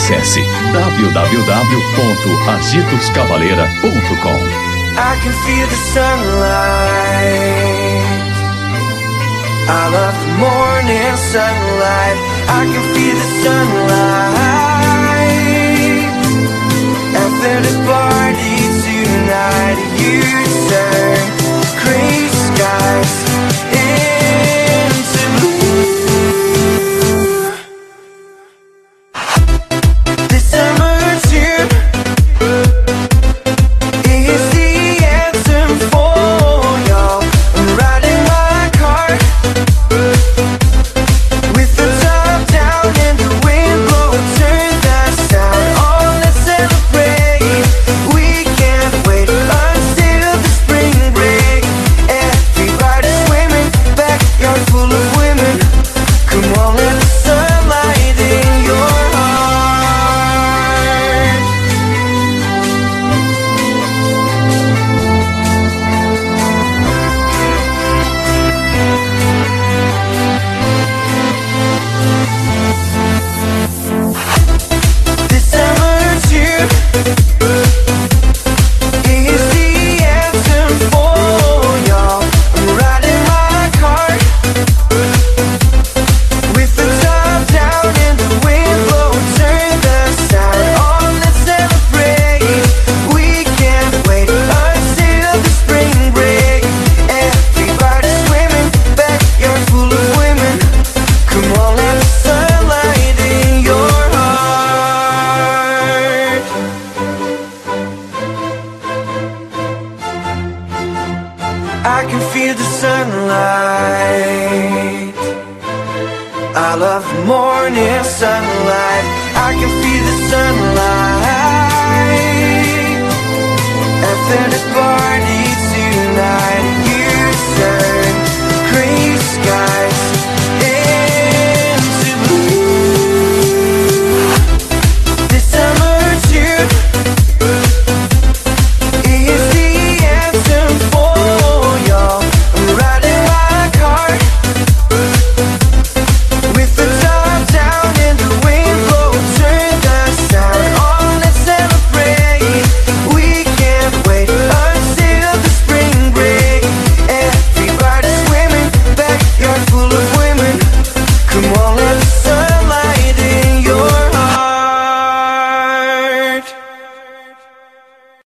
Acesse www.agitoscavaleira.com. I can feel the sunlight. I love the morning sunlight. I can feel the sunlight. After the party tonight, you turn gray skies into blue. This summer tune is the anthem for y'all. I'm riding my car with the top down and the wind blowing. Turn that sound on, let's celebrate. We can't wait until the spring break. Everybody's swimming, backyard full of women. Come on, let the sunlight in your heart. This summer tune is the anthem for y'all. I'm riding my car with the top down and the wind blowing. Turn the sound on, let's celebrate. We can't wait until the spring break. Everybody's swimming, backyard full of women. Come on, let the sunlight in your heart. I can feel the sunlight. I love the morning sunlight. I can feel the sunlight. After the party